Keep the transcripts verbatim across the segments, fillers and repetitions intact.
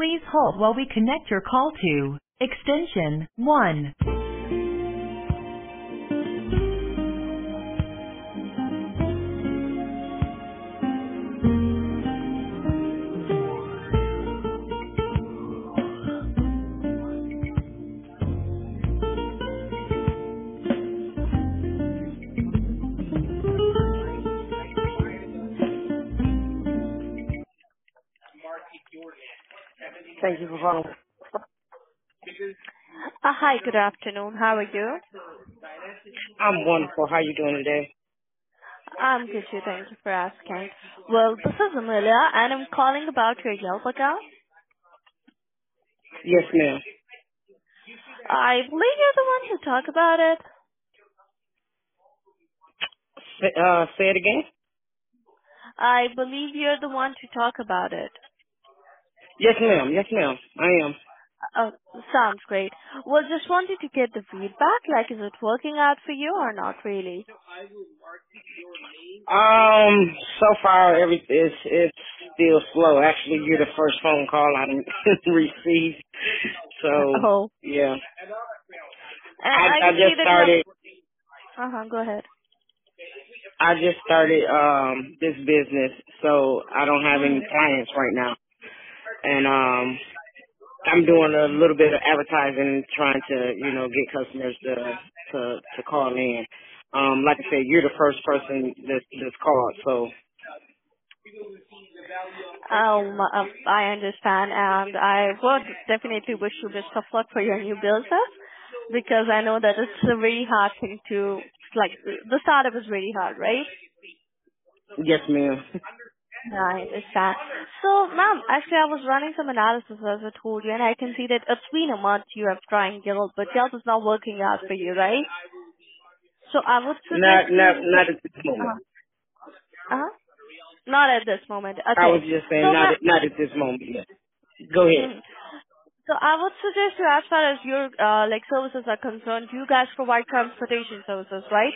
Please hold while we connect your call to extension one. Thank you for calling. Uh, Hi, good afternoon. How are you? I'm wonderful. How you doing today? I'm good too. Thank you for asking. Well, this is Amelia, and I'm calling about your Yelp account. Yes, ma'am. I believe you're the one to talk about it. Say- Uh, say it again. I believe you're the one to talk about it. Yes, ma'am. Yes, ma'am. I am. Oh, sounds great. Well, just wanted to get the feedback. Like, is it working out for you or not really? Um, so far, every it's it's still slow. Actually, you're the first phone call I didn't receive. So, Oh, yeah, and I I I can see just that you have. started. Uh huh. Go ahead. I just started um this business, so I don't have any Mhm. clients right now, and um I'm doing a little bit of advertising, trying to you know get customers to to to call in. Um, like I said, you're the first person that's that's called, so Um, uh, I understand, and I would definitely wish you best of luck for your new business because I know that it's a very hard thing to, like, the startup is very hard, right? yes, ma'am. Yeah, I understand. So, ma'am, actually, I was running some analysis as I told you, and I can see that it's been a month you have trying Yelp, but Yelp is not working out for you, right? So, I would Not suggest not you. not at this moment. Uh huh. Not at this moment. I Okay. was just saying So, not ma'am. at, not at this moment. Yeah. Go ahead. Mhm. So I would suggest you, as far as your uh, like services are concerned, you guys provide transportation services, right?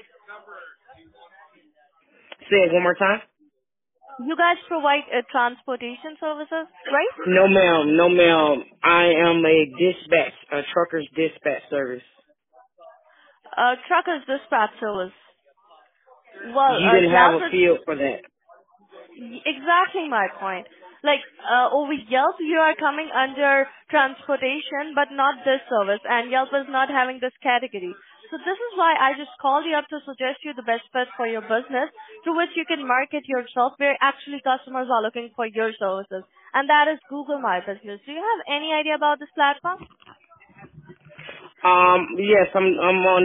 Say it one more time. You guys provide uh, transportation services, right? No, ma'am. No, ma'am. I am a dispatch, a trucker's dispatch service. Uh, truckers dispatch service. Well, You uh, didn't have Yelp a is field for that. exactly my point. Like, uh, over Yelp, you are coming under transportation, but not this service, and Yelp is not having this category. So this is why I just called you up to suggest you the best fit for your business, through which you can market yourself where actually customers are looking for your services. And that is Google My Business. Do you have any idea about this platform? Um, yes, I'm I'm on